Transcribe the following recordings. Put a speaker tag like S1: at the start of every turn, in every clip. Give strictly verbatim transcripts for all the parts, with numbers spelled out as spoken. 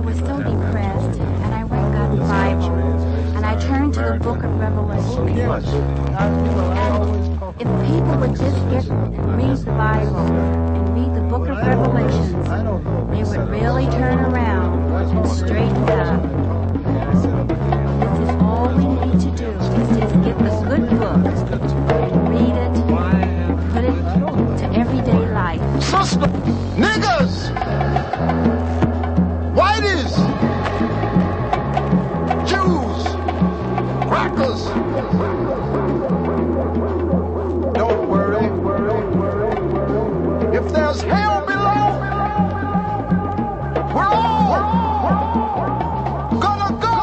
S1: was so depressed, and I went and got the Bible, and I turned to the book of Revelation. If people would just get read the Bible and read the book of Revelations, they would really turn around and straighten up. This is all we need to do, is just get the good book and read it, put it to everyday life.
S2: Sister, niggas, whiteys, Jews, crackers. Don't worry. If there's hell below, we're all gonna go.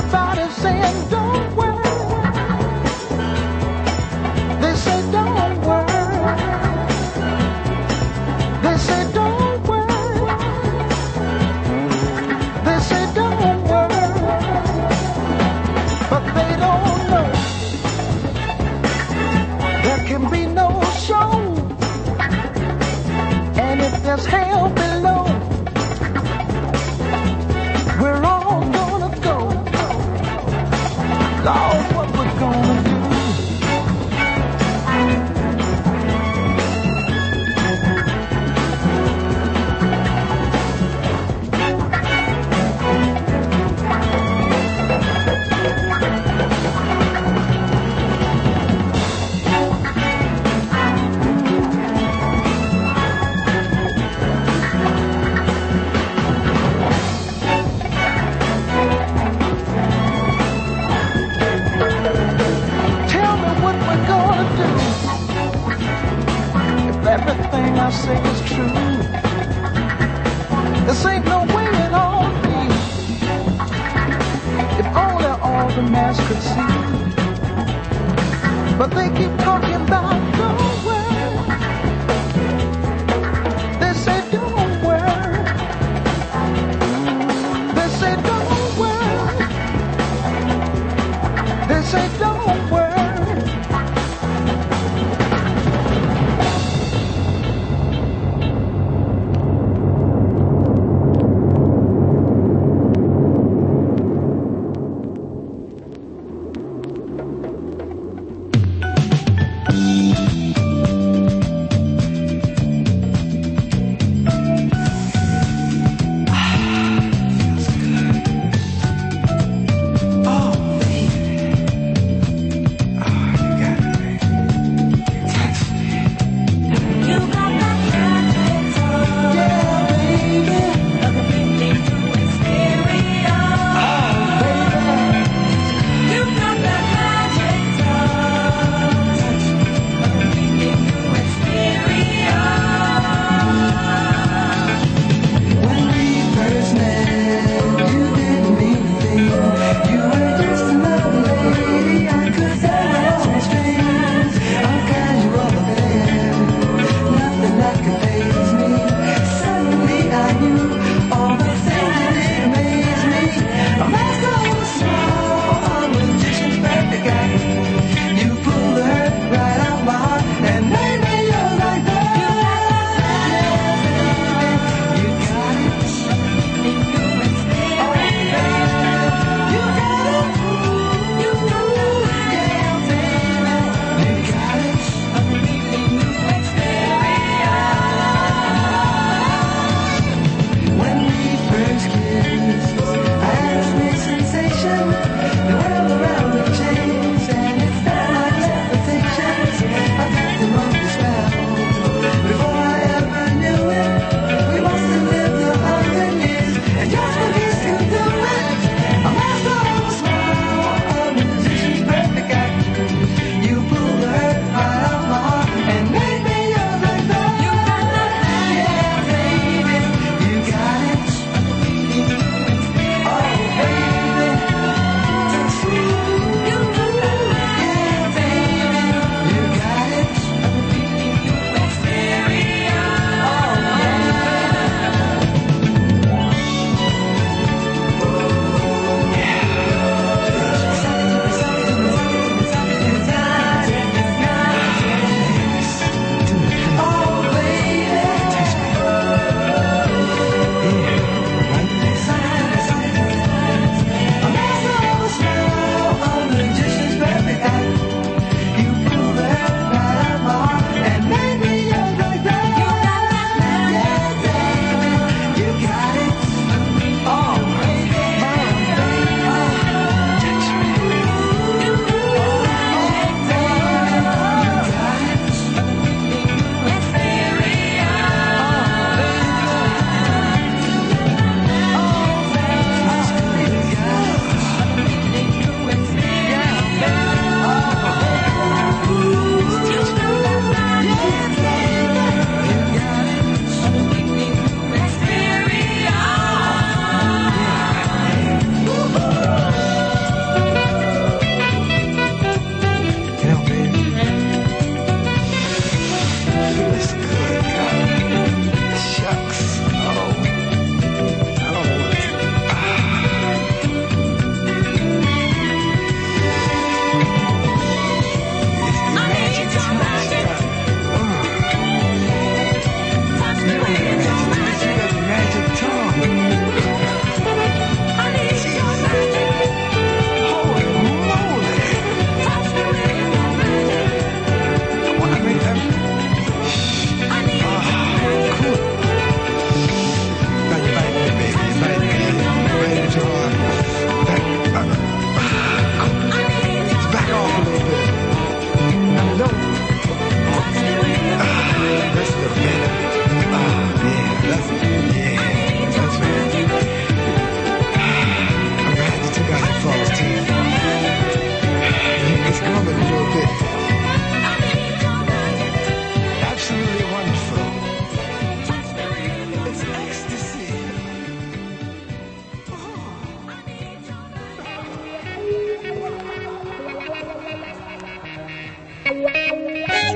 S2: Everybody saying don't worry. They say don't worry. They say don't worry. They say don't worry. But they don't know there can be no show. And if there's hell below, we're all gonna go. Lord, what we're gonna do? Everything I say is true. This ain't no way it all be. If only all the mass could see. But they keep talking about don't worry. They say don't worry. They say don't worry. They say don't worry.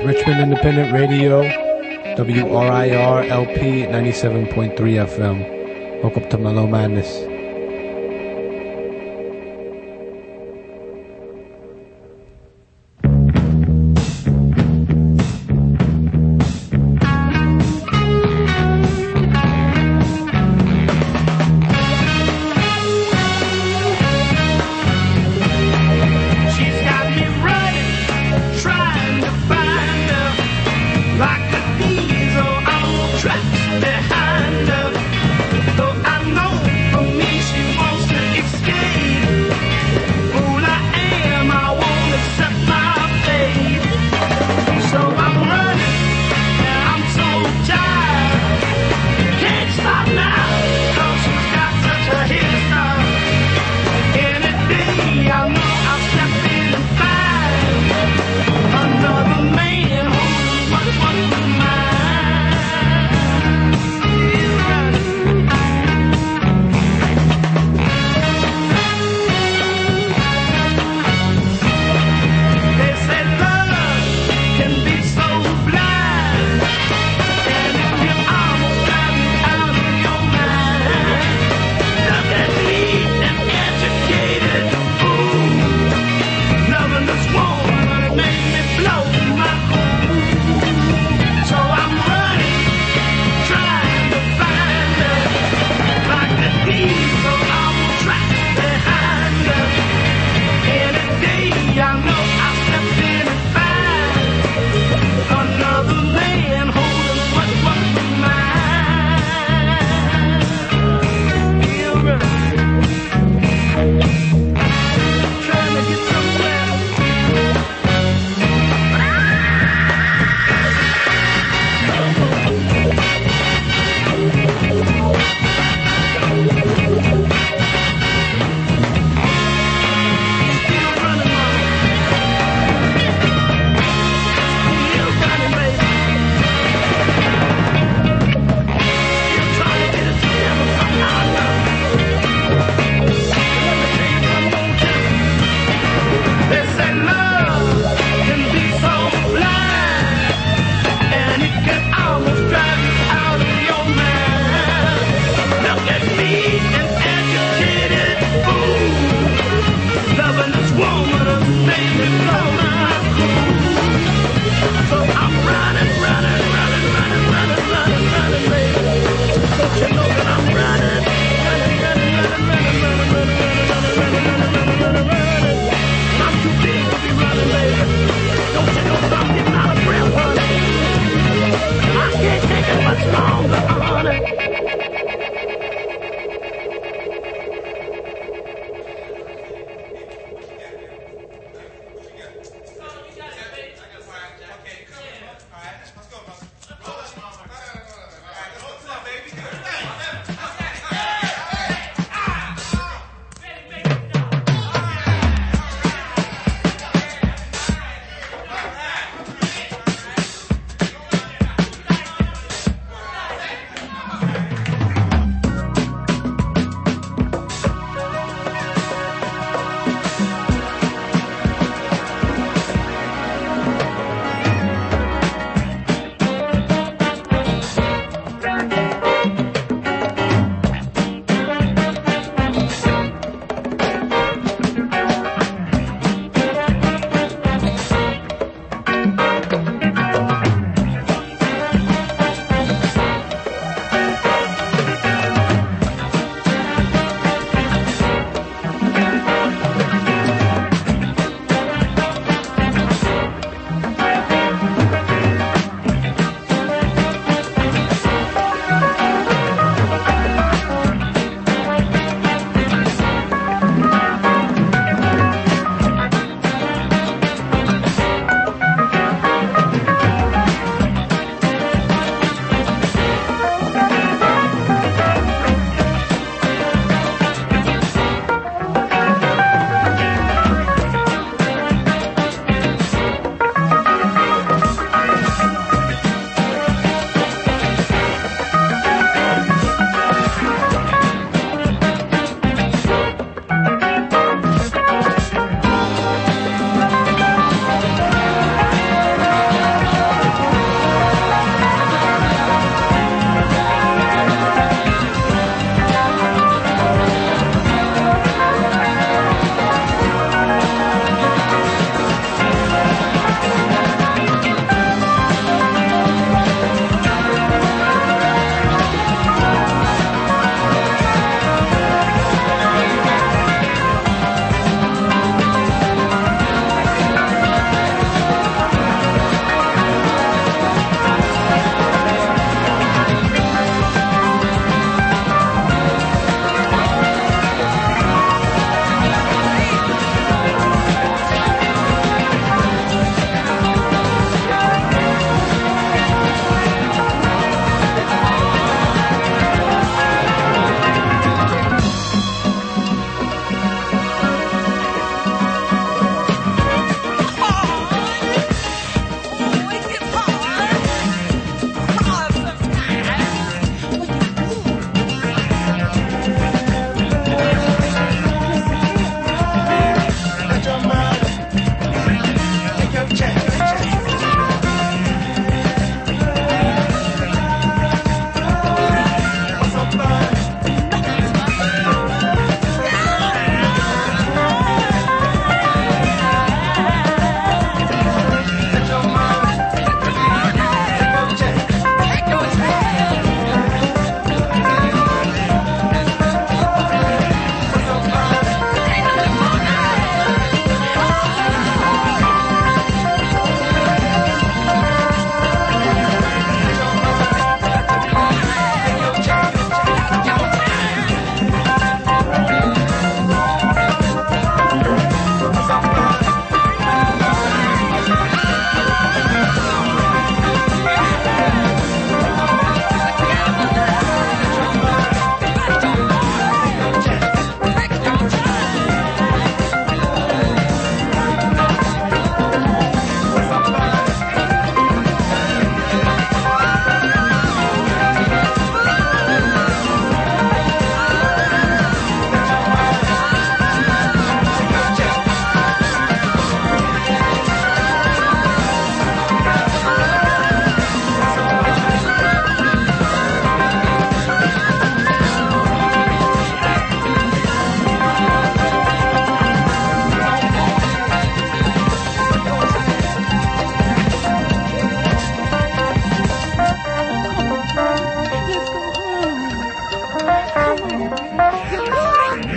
S3: Richmond Independent Radio, W R I R L P ninety-seven point three F M. Welcome to Mellow Madness.
S4: For me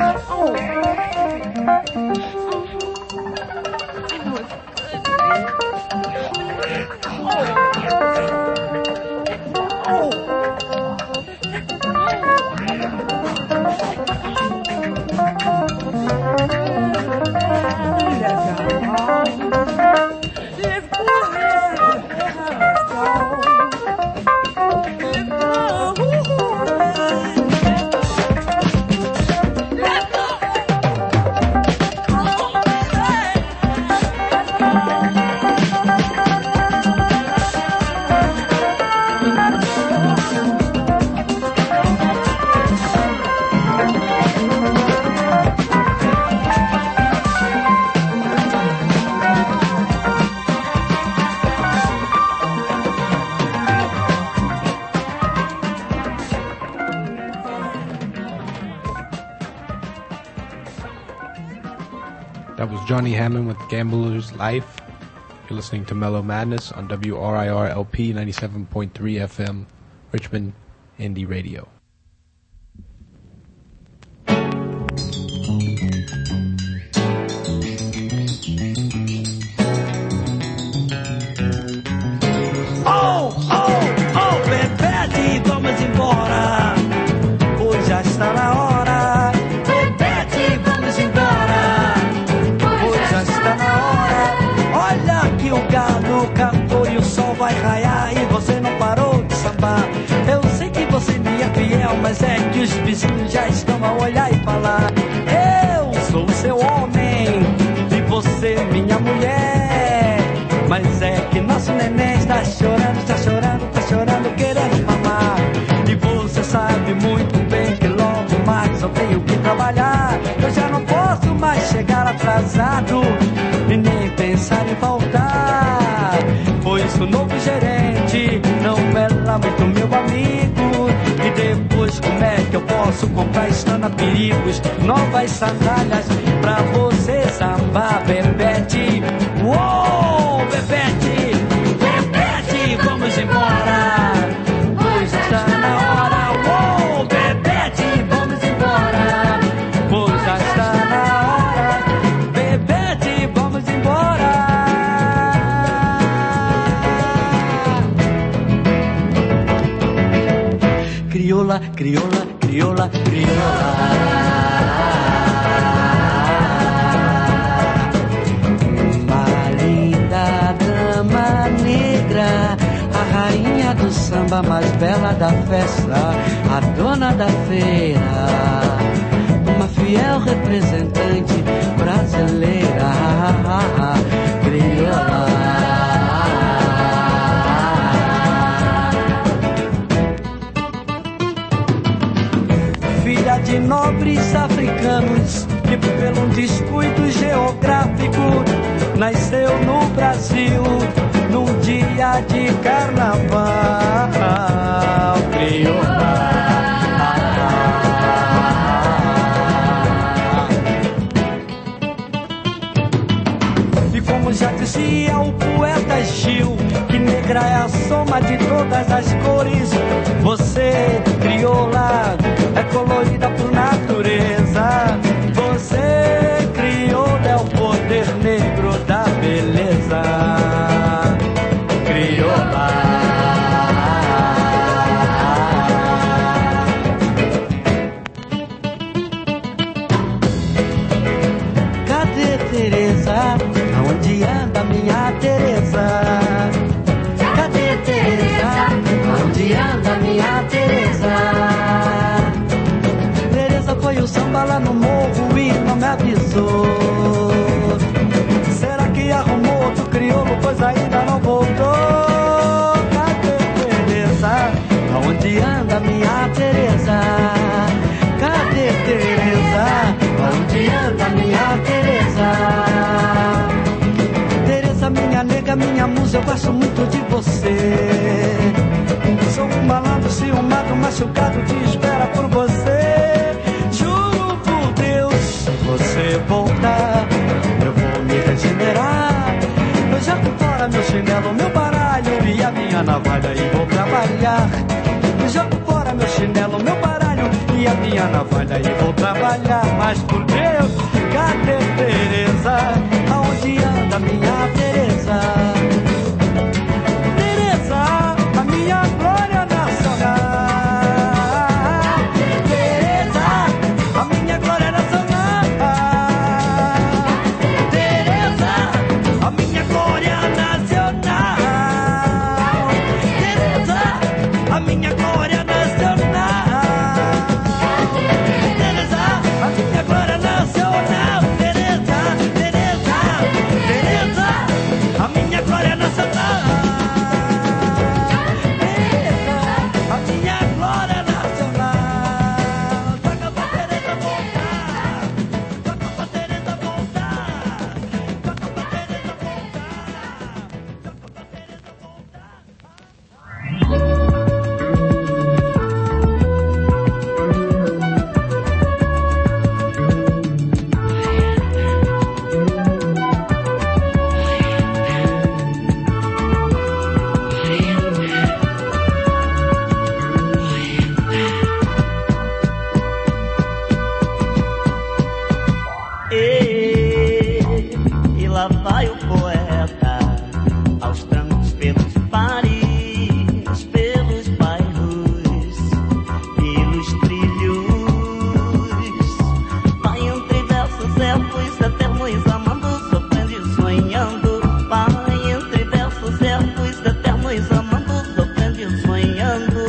S3: That was Johnny Hammond with Gambler's Life. You're listening to Mellow Madness on W R I R L P ninety-seven point three F M, Richmond Indie Radio.
S4: Oh, oh, oh, Bebete, vamos embora. Hoje já está na hora. Bebete, vamos embora. Hoje já está na hora. Olha que o galo cantou e o sol vai raiar e você não parou de sambar. Eu sei que você me é fiel, mas é que os vizinhos já estão a olhar e falar. Eu sou seu homem e você minha mulher. Mas é que nosso neném está chorando, está chorando, está chorando, querendo mamar. E você sabe muito bem que logo mais eu tenho que trabalhar. Eu já não posso mais chegar atrasado e nem pensar em voltar. Pois o novo gerente não é lá muito meu amigo. E depois como é que eu posso comprar estando a perigos? Novas sandálias pra você sambar, Bebete. Uou, Bebete, Bebete, vamos embora. Pois já está na hora. Uou, Bebete, vamos embora. Pois já está na hora. Bebete, vamos embora. Crioula, crioula, crioula, crioula. A rainha do samba mais bela da festa, a dona da feira, uma fiel representante brasileira, crioula. Filha de nobres africanos que pelo descuido geográfico nasceu no Brasil num dia de carnaval, crioula. E como já dizia o poeta Gil, que negra é a soma de todas as cores, você, crioula, é colorida por natureza. Você, crioula, é o poder negro da beleza. Crioula. Cadê Teresa? Aonde anda minha Teresa? Cadê Teresa? Aonde anda minha Teresa? Teresa foi o samba lá no morro e não me avisou. Será que arrumou outro crioulo, pois ainda não voltou? Cadê Teresa? Aonde anda minha Teresa? Cadê Teresa? Aonde anda minha Teresa? Teresa, minha nega, minha musa, eu gosto muito de você. Sou um malandro ciumado, machucado, te espera por você. Juro por Deus, se você voltar, eu vou me regenerar. Eu jogo fora meu chinelo, meu baralho e a minha navalha e vou trabalhar. Eu jogo fora meu chinelo, meu baralho e a minha minha navalha e vou trabalhar. Mas por Deus, cadê Tereza? Aonde anda minha Tereza? Tereza, a minha glória nacional. Tereza, a minha glória nacional. Tereza, a minha glória nacional. Tereza, a minha glória nacional. Tereza, a minha glória nacional. Tereza, Tereza, Tereza, a minha glória nacional. Tereza, a minha glória nacional. Toca pra Tereza voltar. Toca pra Tereza voltar. Toca pra Tereza voltar. Toca pra Tereza voltar. E, e lá vai o poeta aos trancos pelos bares, pelos bairros, pelos trilhos. Vai entre versos épicos eternos, amando, sofrendo e sonhando. Vai entre versos épicos eternos, amando, sofrendo e sonhando.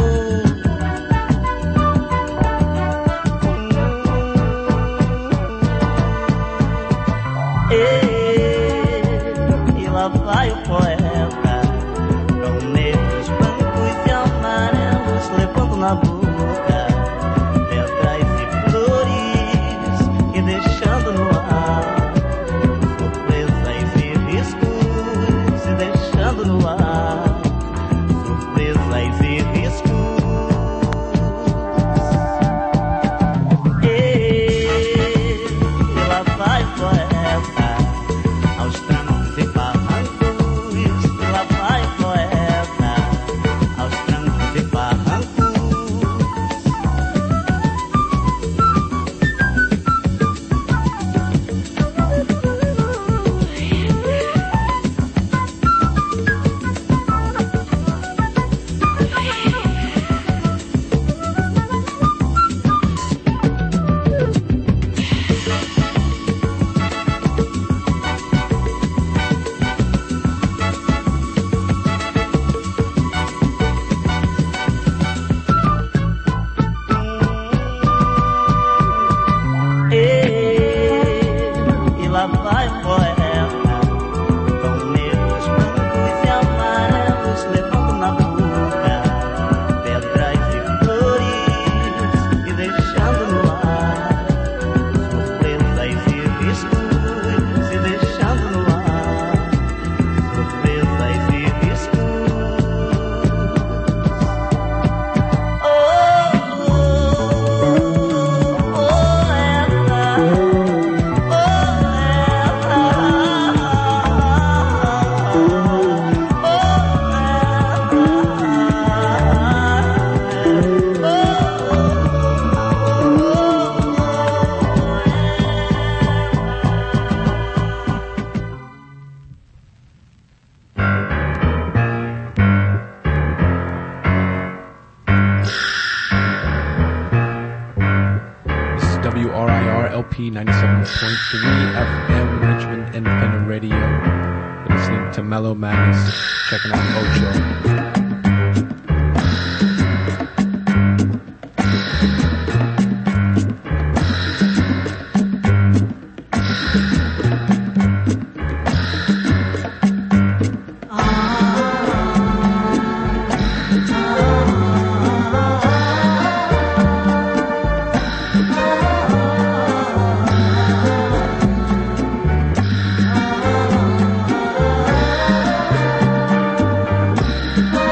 S4: E lá vai o poeta com negros, brancos e amarelos, levando na boca pedras e flores e deixando no ar surpresas e riscos, e deixando no ar surpresas e riscos. E lá vai o poeta aos trancos e barrancos. Lá vai o poeta aos trancos e barrancos. E lá vai o poeta com negros, brancos e amarelos, levando na boca pedras e flores e deixando no ar surpresas e riscos, e deixando no ar surpresas e riscos. Oh, oh, oh,
S3: This is W R I R L P ninety-seven point three F M, Richmond Independent Radio. You're listening to Mellow Madness, checking out Ocho.
S2: Ah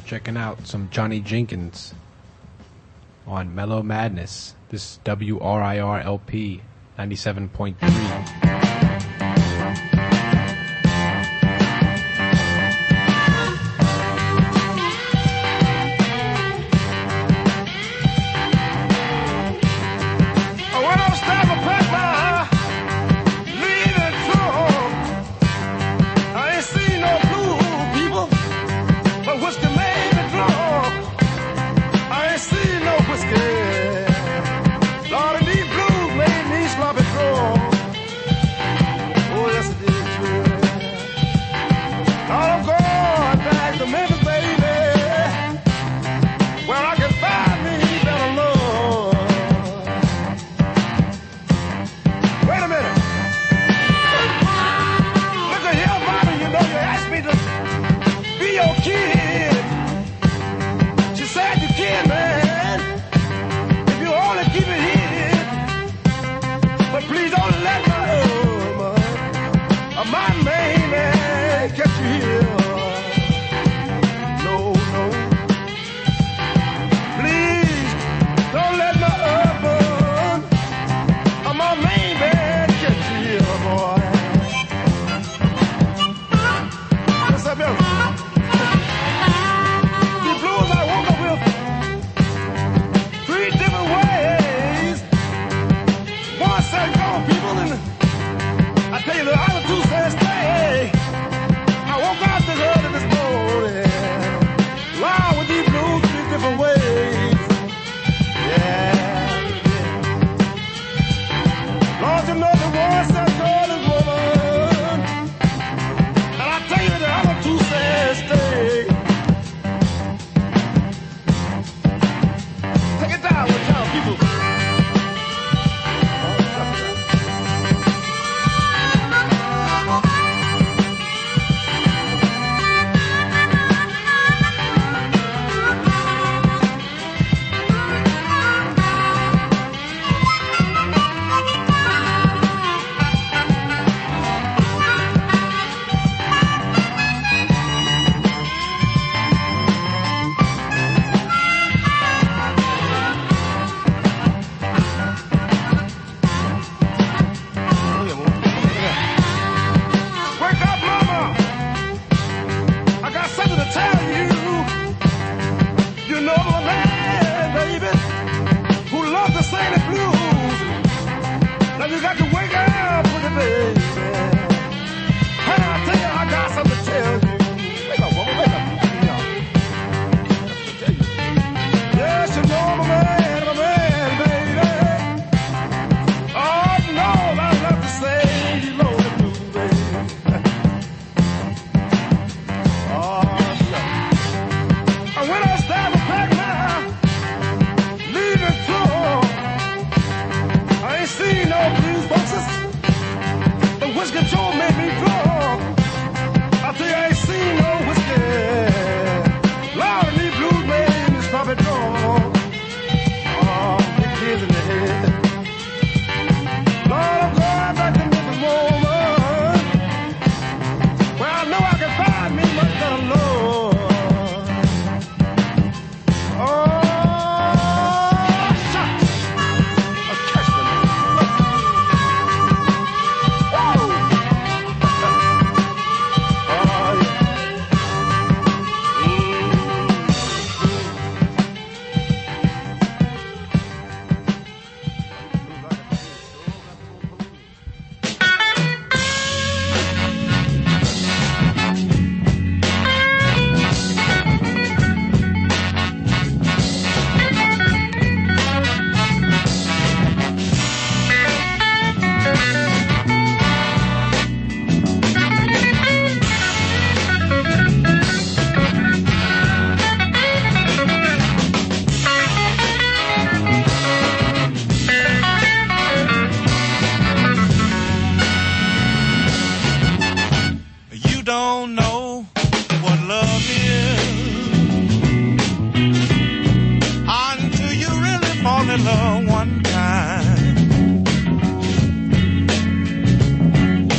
S3: checking out some Johnny Jenkins on Mellow Madness. This is W R I R L P ninety-seven point three.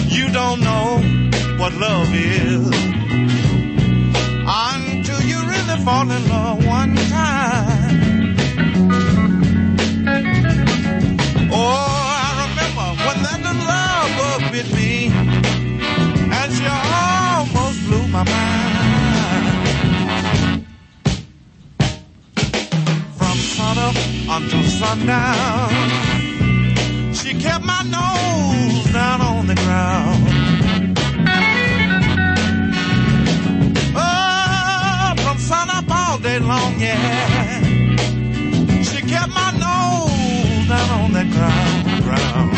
S5: what love is until you really fall in love one time. Oh, I remember when that little love bug bit me, and she almost blew my mind. From sunup until sundown, she kept my nose down on the ground. Oh, from sunup all day long, yeah, she kept my nose down on that ground, ground.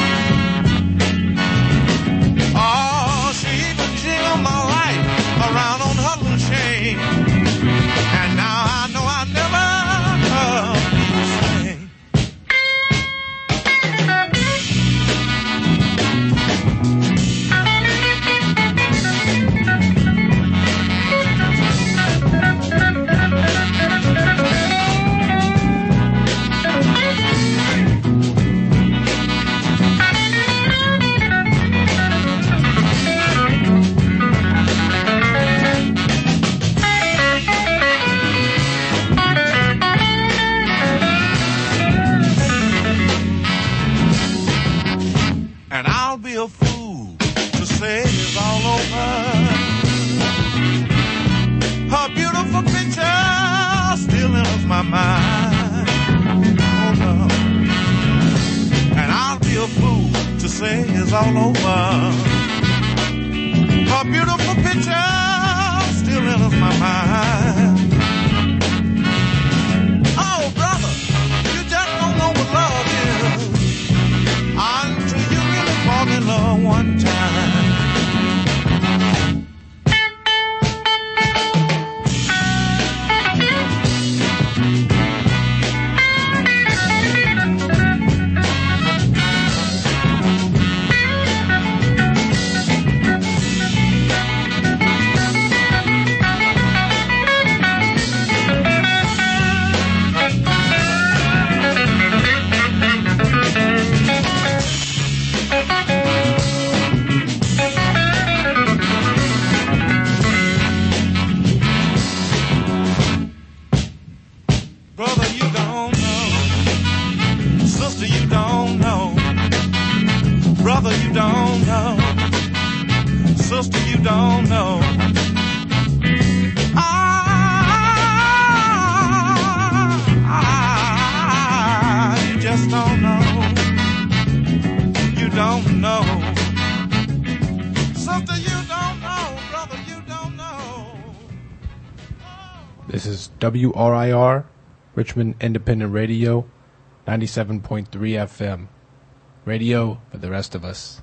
S5: Oh, she even jingled my life around on her little chain. And now I know I never loved the same. And I'll be a fool to say it's all over. Her beautiful picture still enters my mind. Oh no. And I'll be a fool to say it's all over. Her beautiful picture still enters my mind. Oh brother, you just don't know what love is until you really fall in love one time. Brother, you don't know. Sister, you don't know. Brother, you don't know. Sister, you don't know. Ah, ah, you just don't know. You don't know. Sister, you don't know. Brother, you don't know.
S3: This is W R I R, Richmond Independent Radio, ninety-seven point three F M. Radio for the rest of us.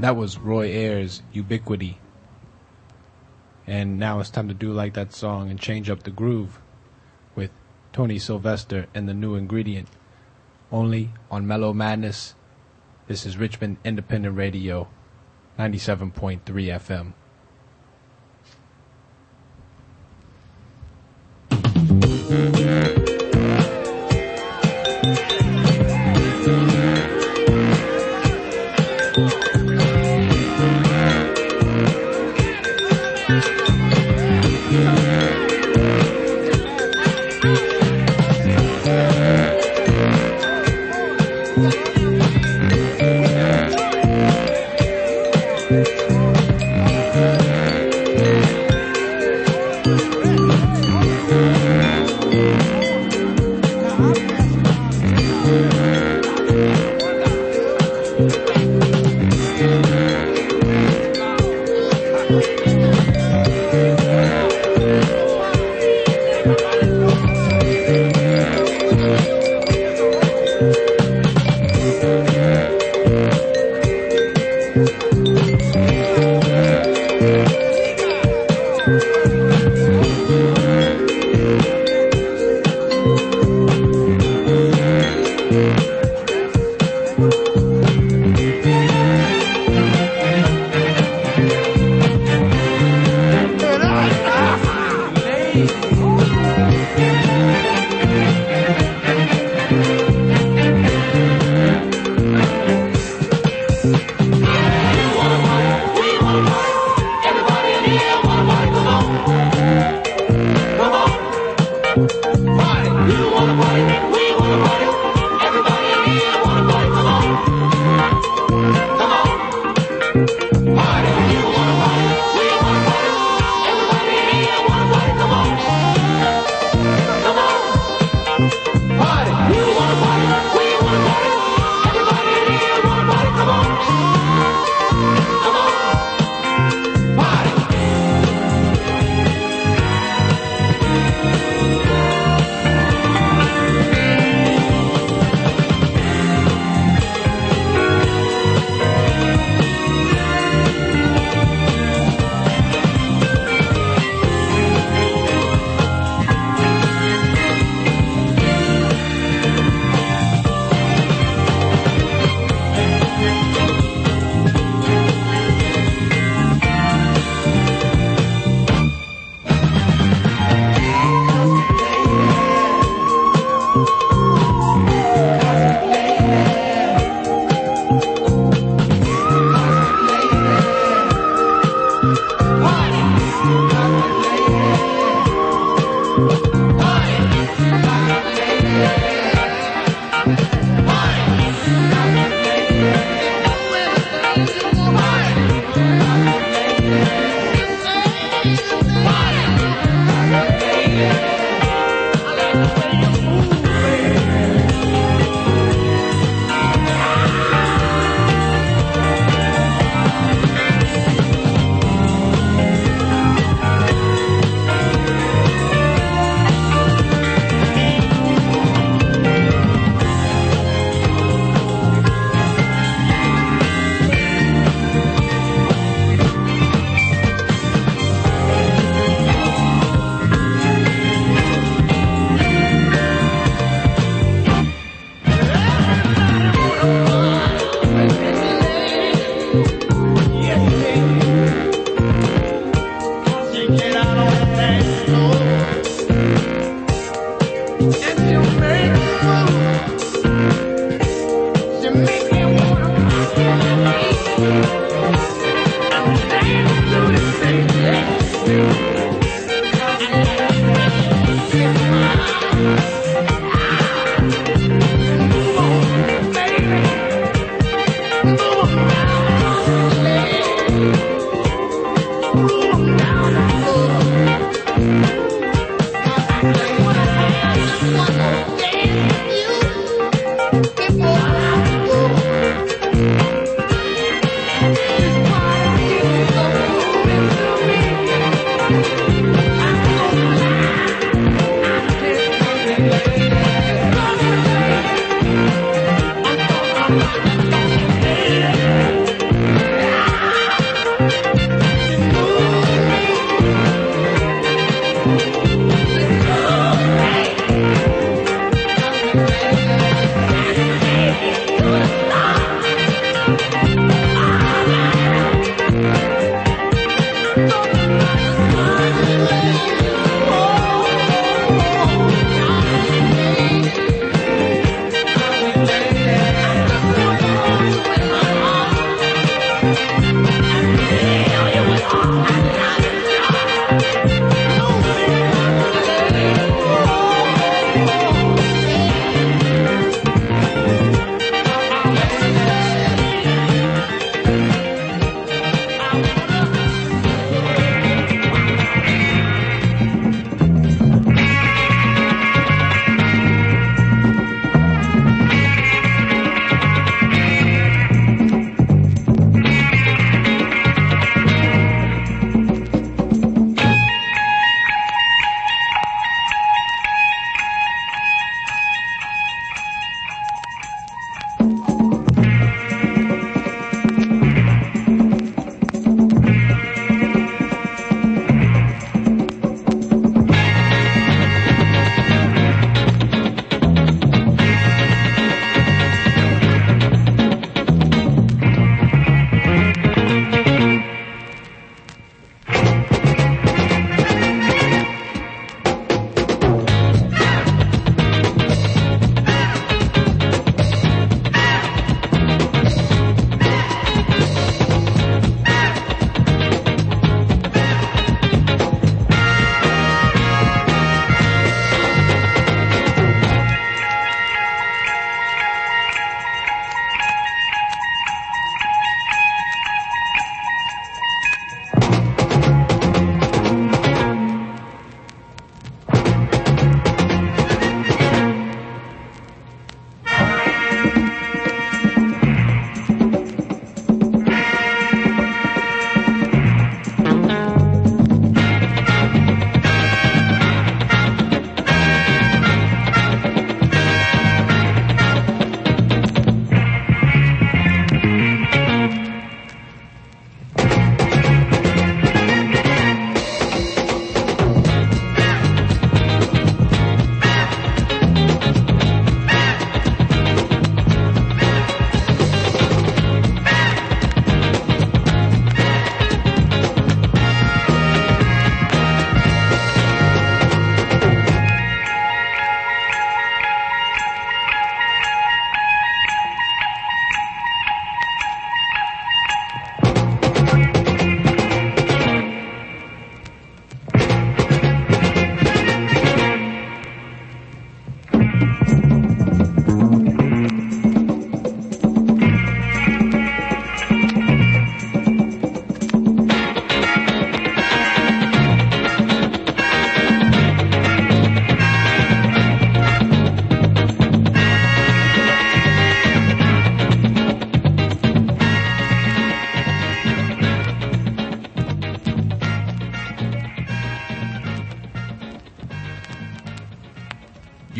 S3: That was Roy Ayers' Ubiquity. And now it's time to do like that song and change up the groove with Tony Sylvester and the New Ingredient. Only on Mellow Madness. This is Richmond Independent Radio, ninety-seven point three F M.
S2: Thank you.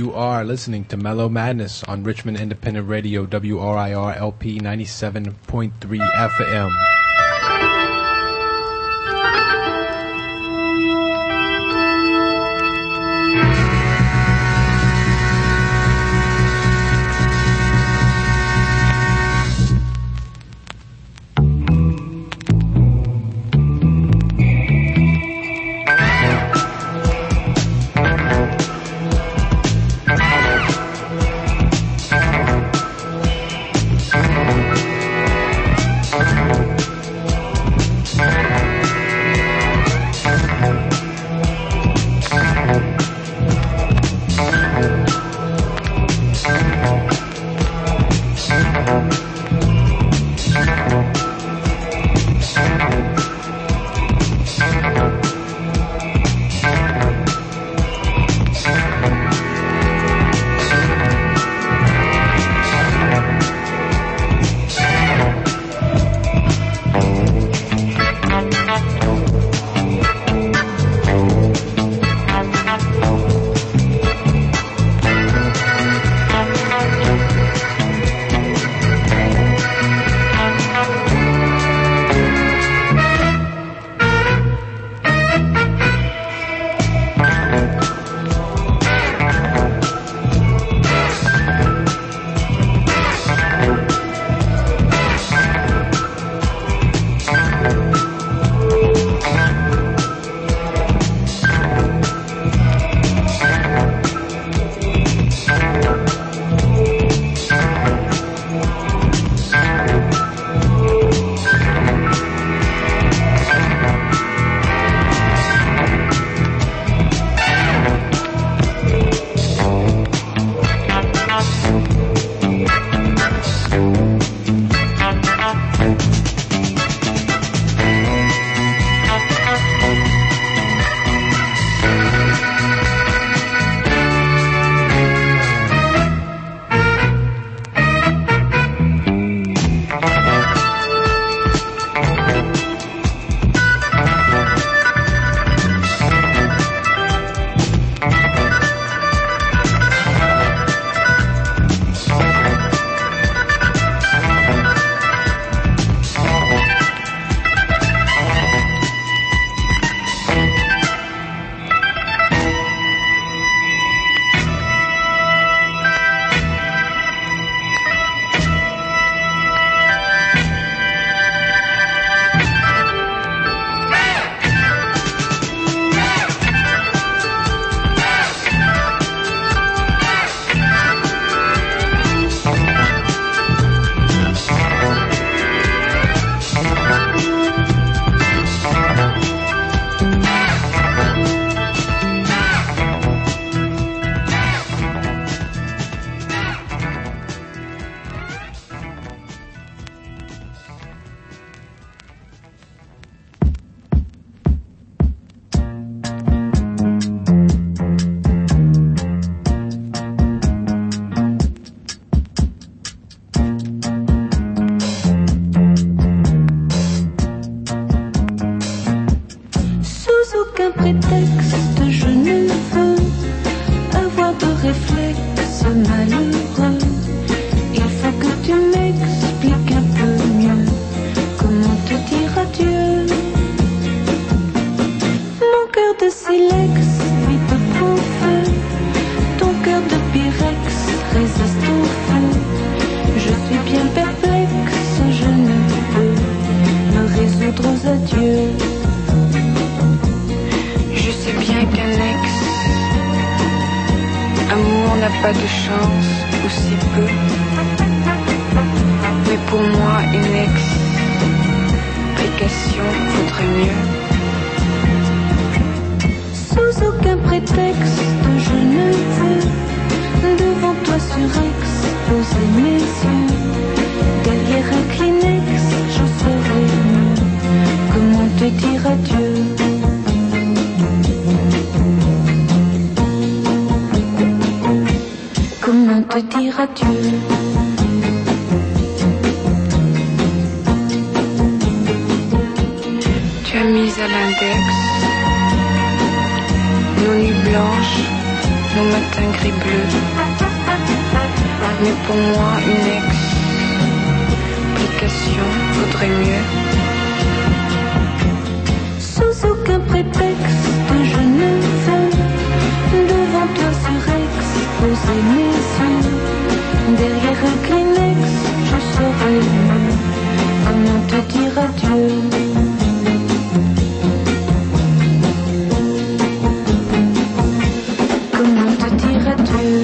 S3: You are listening to Mellow Madness on Richmond Independent Radio, W R I R L P ninety-seven point three F M.
S6: Tu as mis à l'index nos nuits blanches nos matins gris-bleus. Mais pour moi, une explication vaudrait mieux.
S1: Sous aucun prétexte, je ne veux devant toi surexposer mes yeux. Derrière un Kleenex, je serai mieux. Comment te dire adieu? Comment te dire adieu?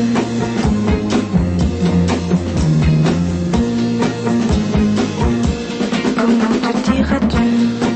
S1: Comment te dire adieu?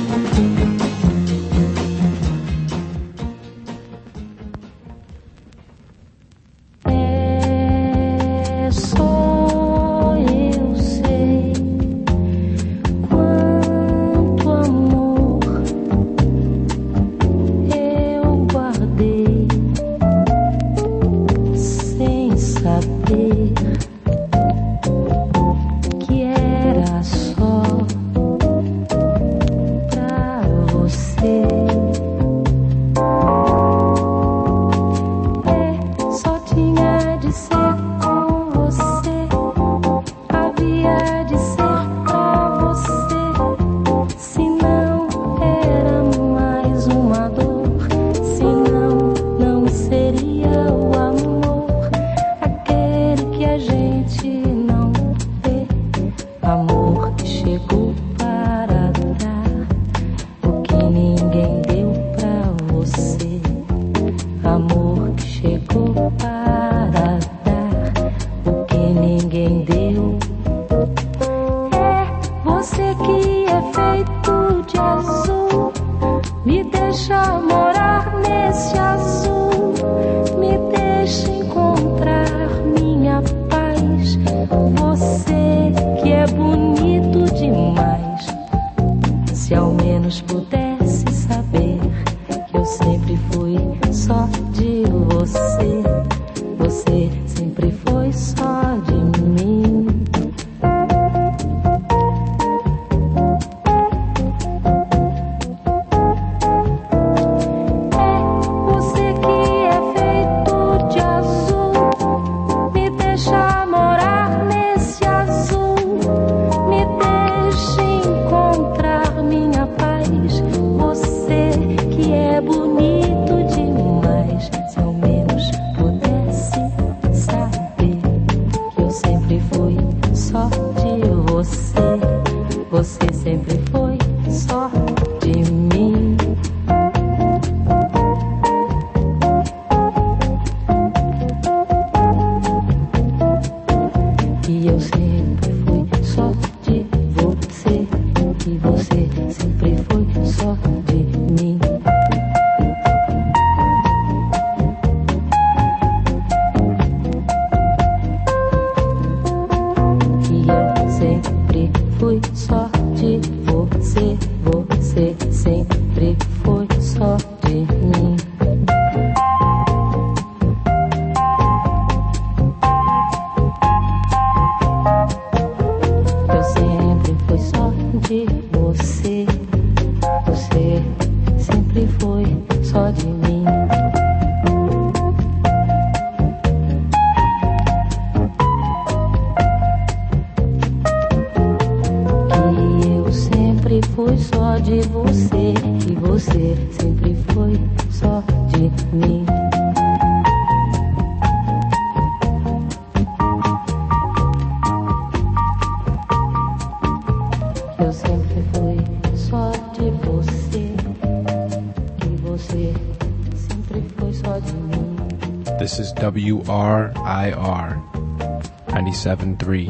S3: This is W R I R ninety-seven point three.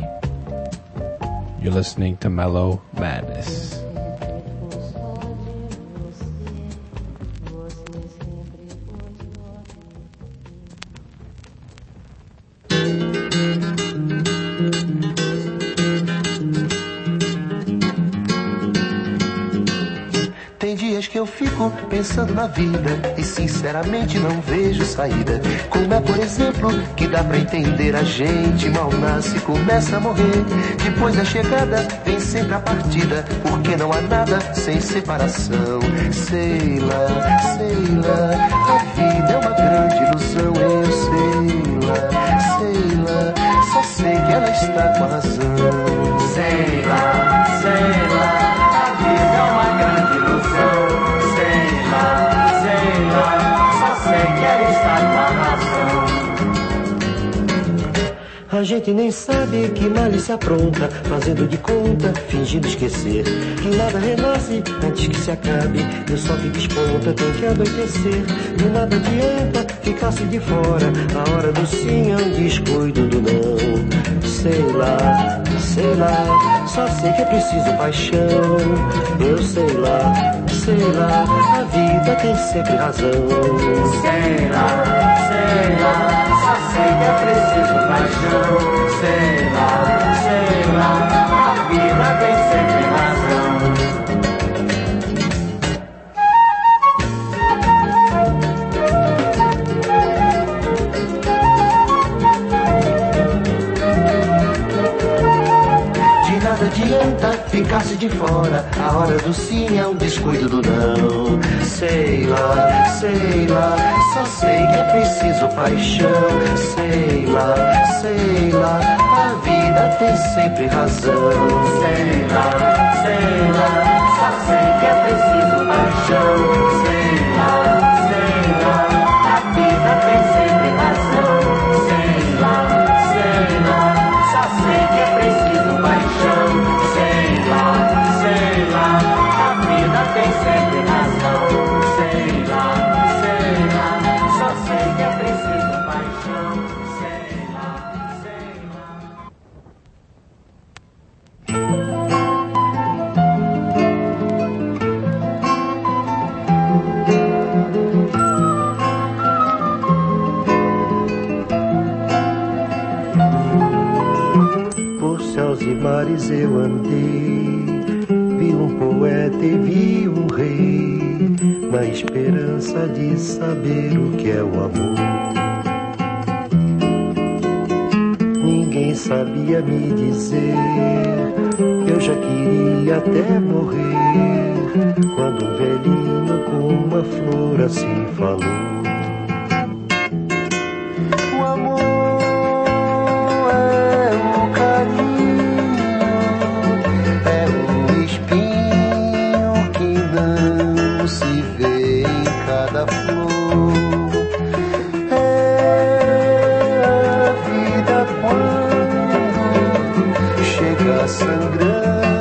S3: You're listening to Mellow Madness.
S7: Tem dias que eu fico pensando na vida e sinceramente não vejo saída. Como é, por exemplo, que dá pra entender a gente mal nasce e começa a morrer. Depois da chegada vem sempre a partida, porque não há nada sem separação. Sei lá, sei lá, a vida é uma grande ilusão, eu sei. está com a razão.
S4: Sei lá, sei lá, a vida é uma grande ilusão. Sei lá, sei lá, só sei que ela está com a razão.
S7: A gente nem sabe que malícia apronta, fazendo de conta, fingindo esquecer que nada renasce antes que se acabe, e o sol que desponta tem que anoitecer. De nada adianta ficar-se de fora, a hora do sim é um descuido do não. Sei lá, sei lá, só sei que é preciso paixão. Eu sei lá, sei lá, a vida tem sempre razão.
S4: Sei lá, sei lá, só sei que é preciso paixão. Sei lá, sei lá, a vida tem sempre razão.
S7: De nada adianta ficar-se de fora, a hora do sim é um descuido do não. Sei lá, sei lá, só sei que é preciso paixão. Sei lá, sei lá, a vida tem sempre razão.
S4: Sei lá, sei lá, só sei que é preciso paixão. Sei lá, sei lá, a vida tem sempre razão. Sei lá, sei lá, só sei que é preciso paixão. Sei lá, sei lá, a vida tem sempre razão. Sei lá, sei lá, só sei que é preciso paixão. Sei lá, sei lá.
S7: Por céus e mares eu andei, vi um poeta e vi um rei, na esperança de saber o que é o amor. Ninguém sabia me dizer, eu já queria até morrer, quando um velhinho com uma flor assim falou. O amor é o carinho, é um espinho que não se vê em cada flor. É a vida quando chega sangrando,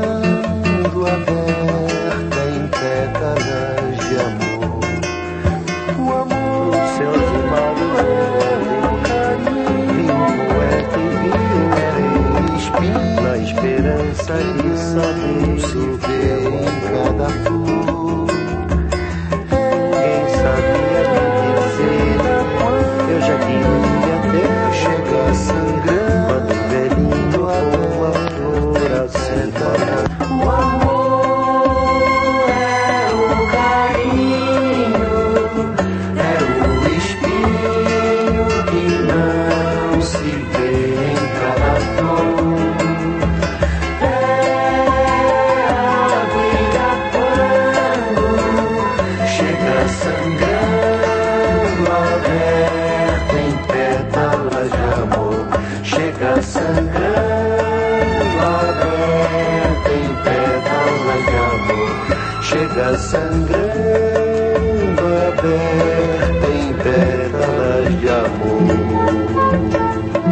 S7: aberta em pétalas de amor. O amor, céus e mares, é o carinho, vi um poeta e vi um rei, espinho, na esperança de saber se vê em cada flor. Ninguém sabia me dizer, eu já queria até chegar sangrando, quando o velhinho com uma flor assim falou. O amor é o carinho, é o espinho que não se vê em cada flor. É a vida quando chega sangrando, aberta em pétalas de amor. Chega sangrando, aberta em pétalas de amor. Chega sangrando, aberta em pétalas de amor.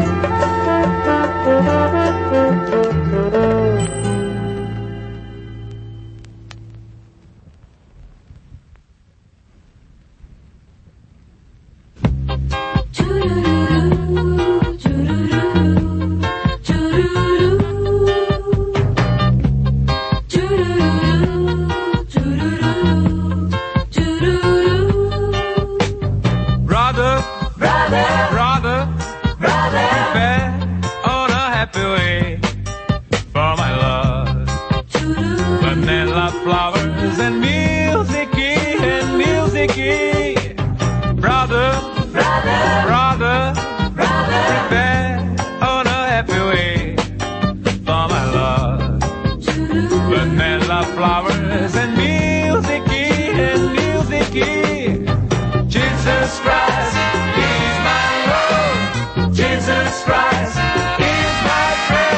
S5: Brother, brother, brother, brother, prepare on a happy way for my love. Vanilla flowers and music and music. Brother, brother, brother, brother, prepare on a happy way for my love. Vanilla flowers and music and music. Jesus Christ is my Lord. Jesus Christ is my friend.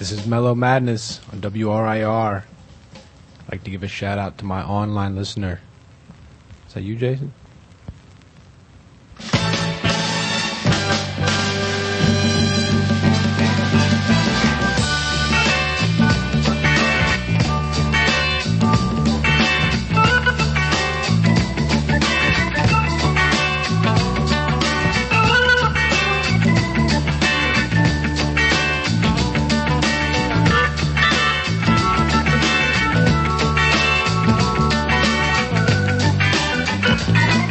S3: This is Mellow Madness on W R I R. I'd like to give a shout out to my online listener. Is that you, Jason?
S8: Thank you.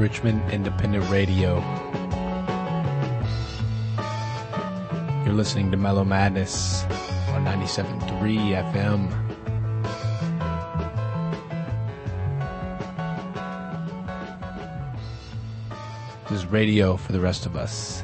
S3: Richmond Independent Radio. You're listening to Mellow Madness on ninety-seven point three F M. This is radio for the rest of us.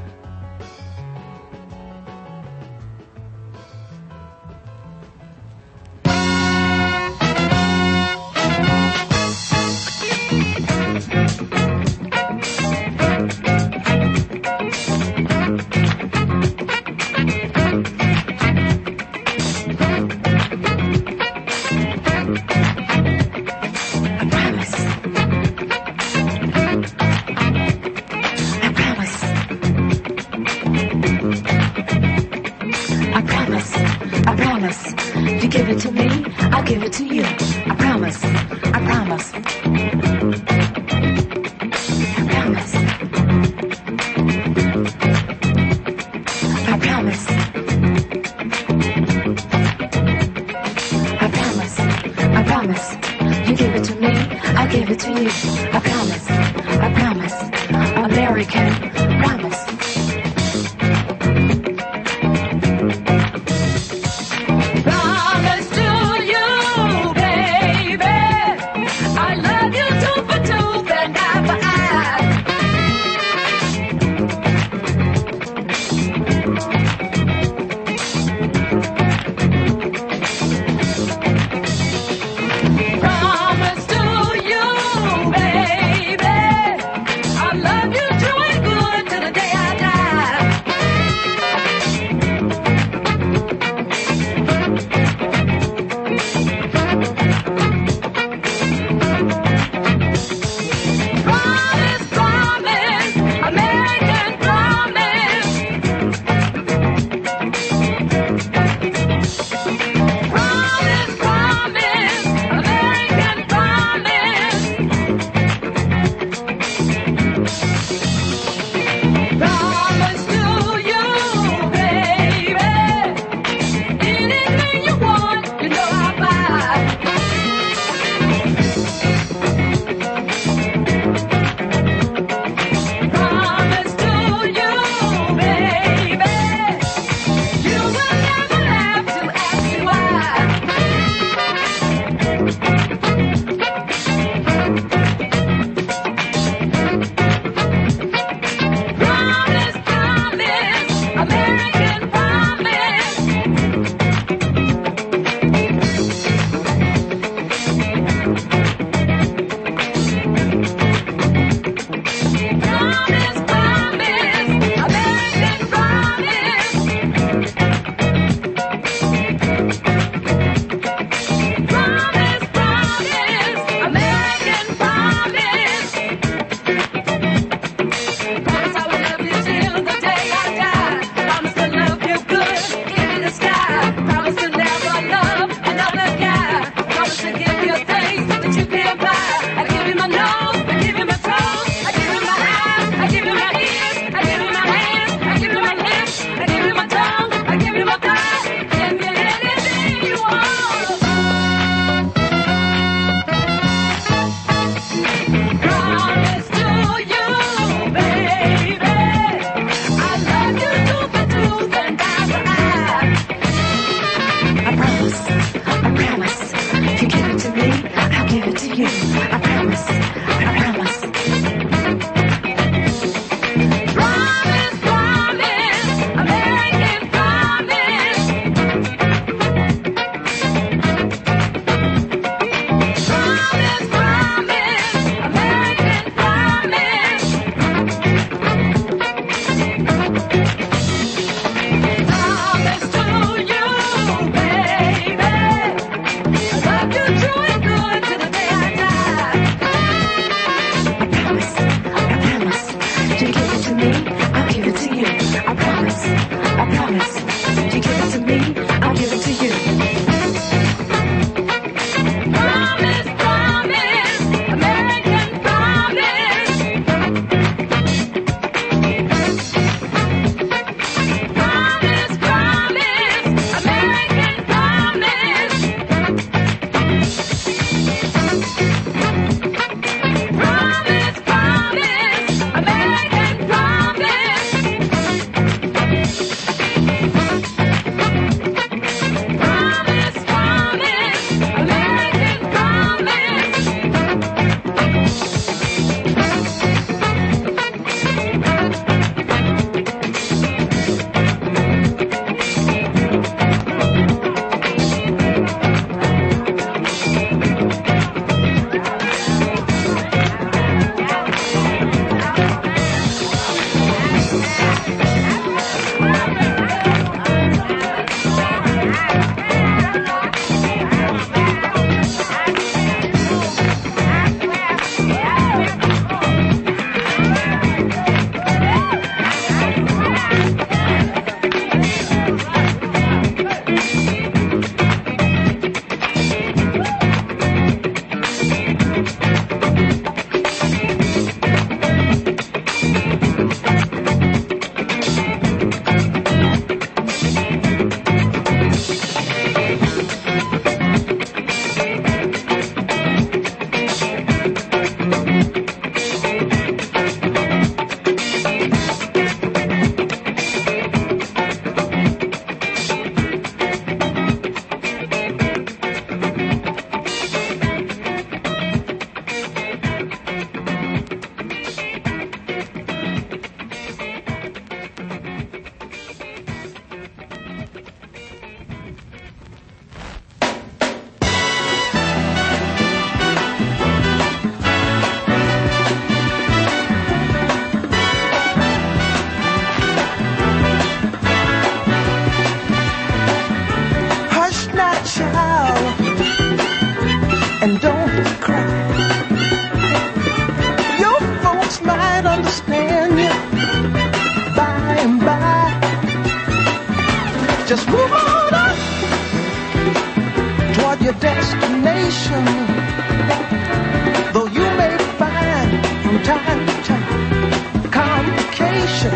S2: Just move on up toward your destination. Though you may find from time to time complication.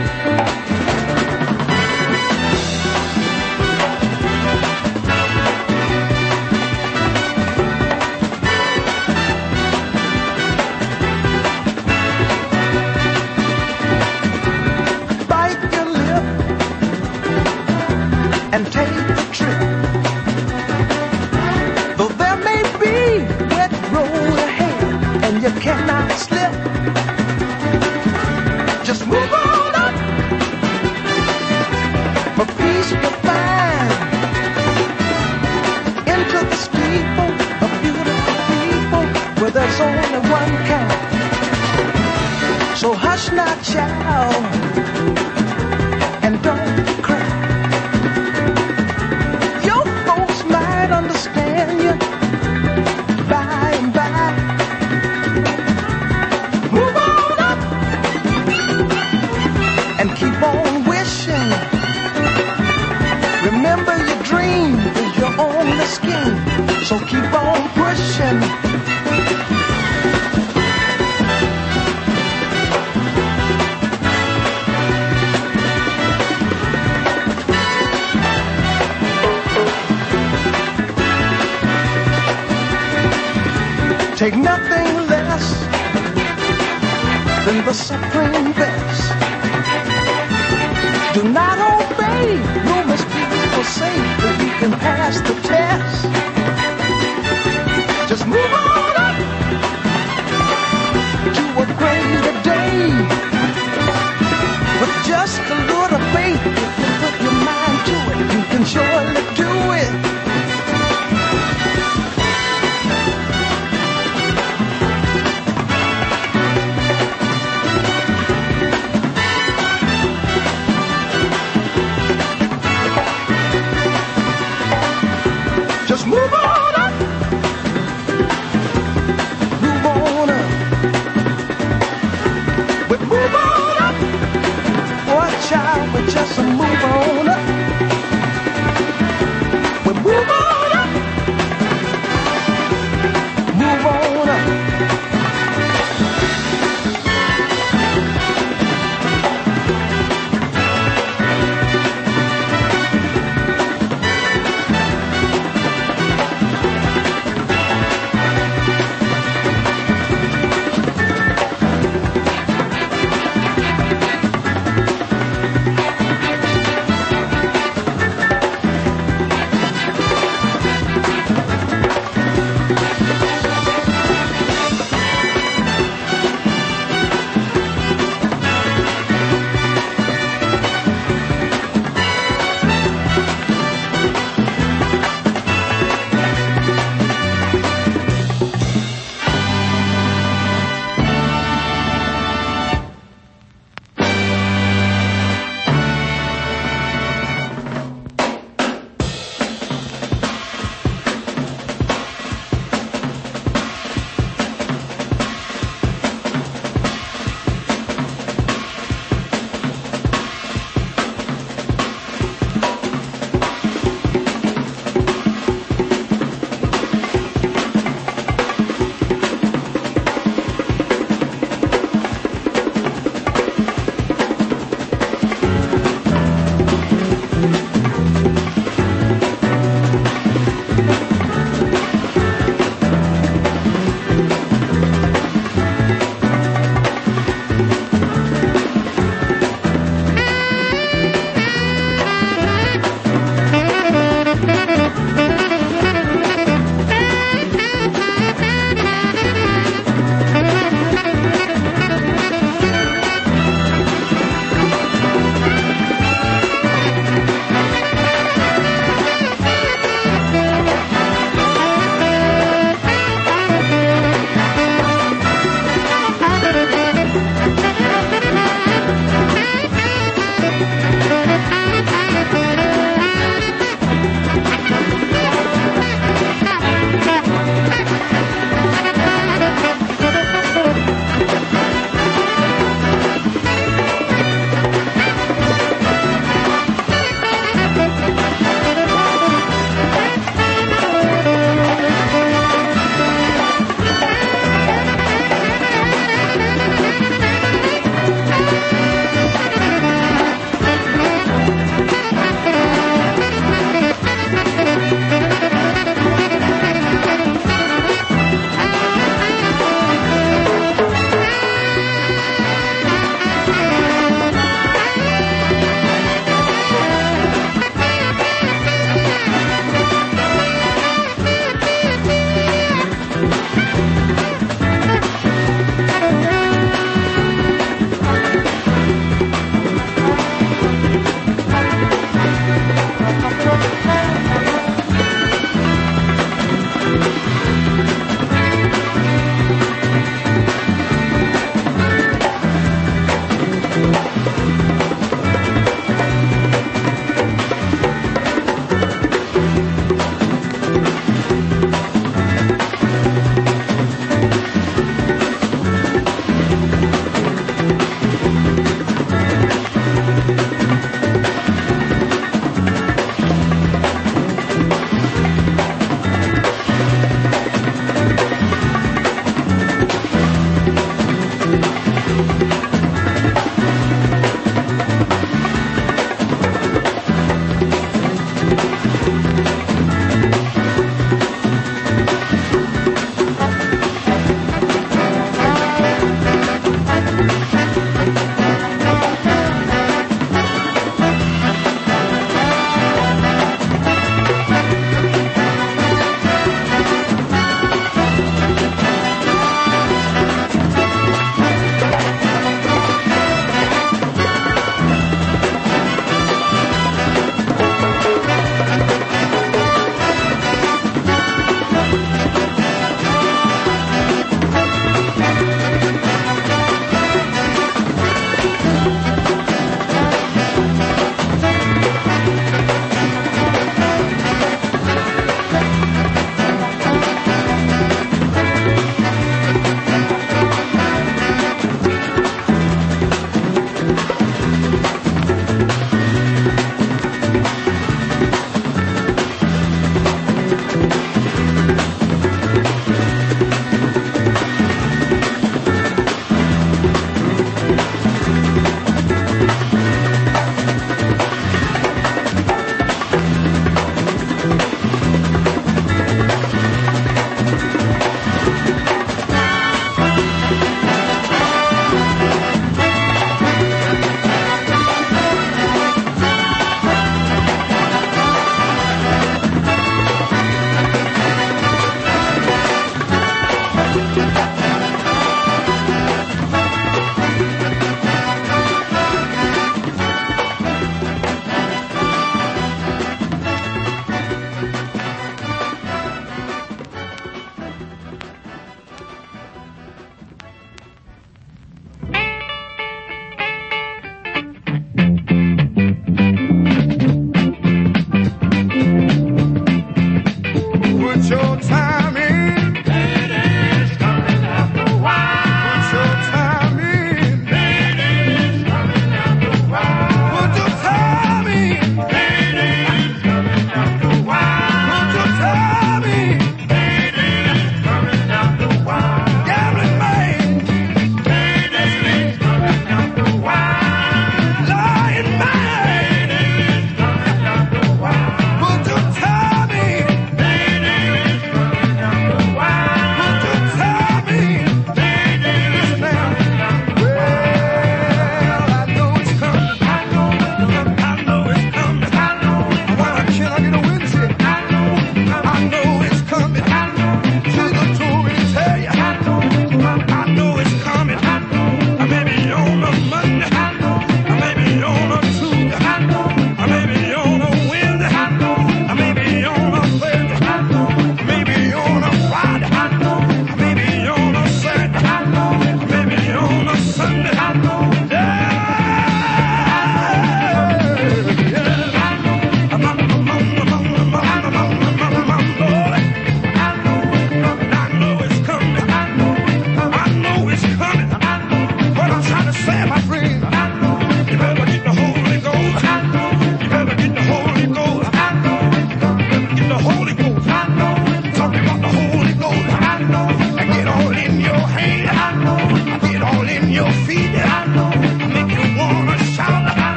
S2: Bite your lip and take the trip. Though there may be wet road ahead and you cannot slip, just move on up for peace to find into the steeple of beautiful people where there's only one kind. So hush not, child, and don't cry. Your folks might understand you by and by. Move on up and keep on wishing. Remember your dream is your only scheme, so keep on pushing. Take nothing less than the supreme best. Do not obey rumors people say that you can pass the test. Just move on up to a greater day. With just a little faith, if you put your mind to it, you can surely do it. Just move on up. Move on up. But move on up. Boy, child, we just move on up. We move on up. Move on up.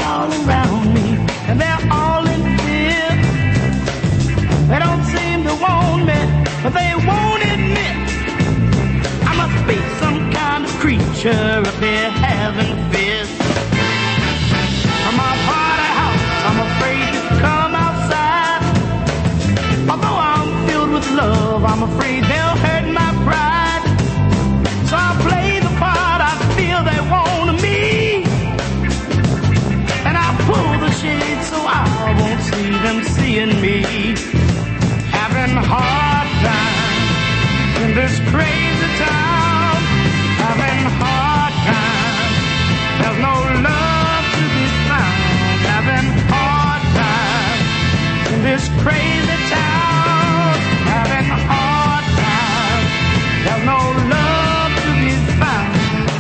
S4: all around me, and they're all in fear. They don't seem to want me, but they won't admit I must be some kind of creature up here having fears. From my party house, I'm afraid to come outside. Although I'm filled with love, I'm afraid they'll hurt my pride. So I play the part I feel they want of me, and I pull the shade so I won't see them seeing me. Having a hard time in this crazy town. Having a hard time. There's no love to be found. Having a hard time in this crazy town. Having a hard time. There's no love to be found.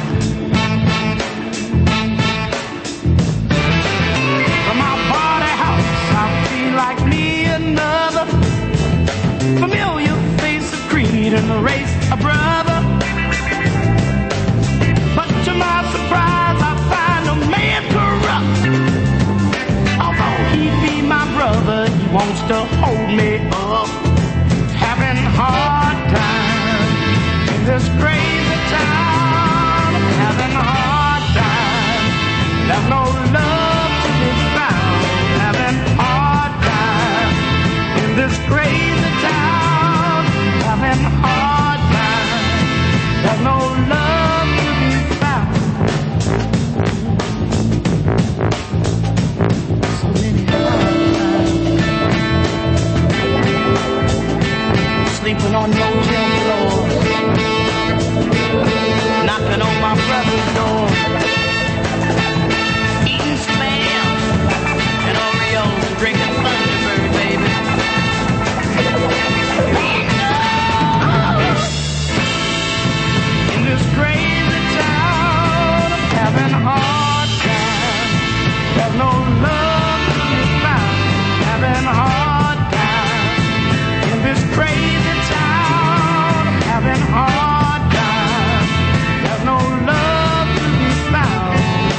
S4: From my party house, I feel like me another familiar face of creed and the race a brother. But to my surprise, I find a man corrupt. Although he be my brother, he wants to hold me up. Having a hard time in this crazy town. Having a hard time. There's no love to be found. Having a hard time in this crazy town. Having a hard time. There's no love to be found. So many hard times. Sleeping on motel floors. Knocking on my brother's door. Eating spam and Oreos and drinking Thunderbird, baby. In this crazy town, I'm having a hard time. There's no love to be found. Having a hard time. In this crazy town, I'm having a hard time. There's no love to be found.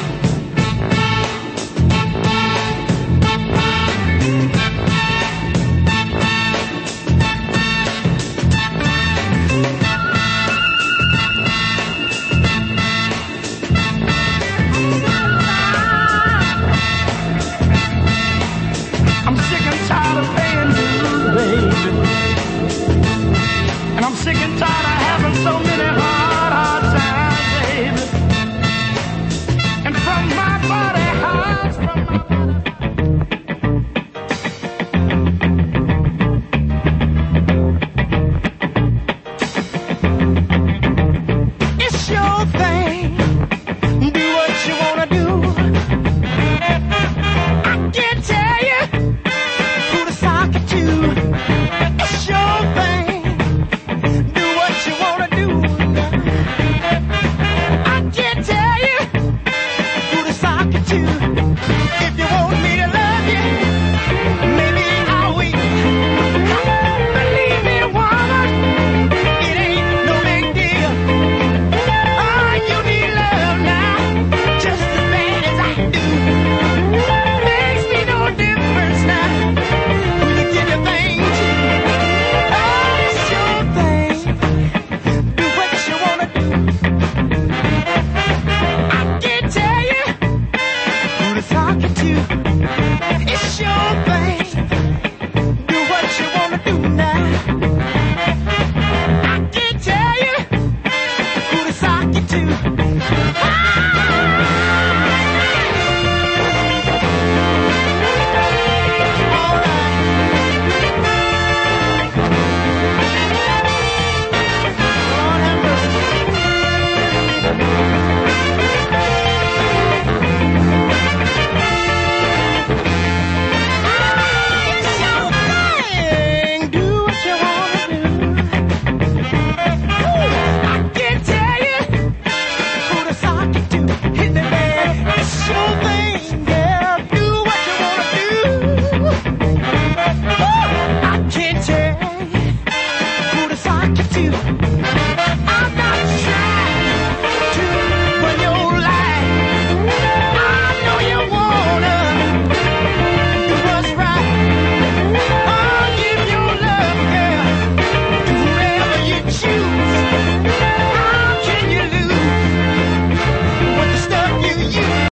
S4: I'm sick and tired of paying dues, baby. And I'm sick and tired of having so many hard, hard times, baby. And from my body house, from my
S2: It's your thing. Do what you wanna do. I can't tell you who to sock it to. It's your thing. Do what you wanna do. I can't tell you who to sock it to. If you want me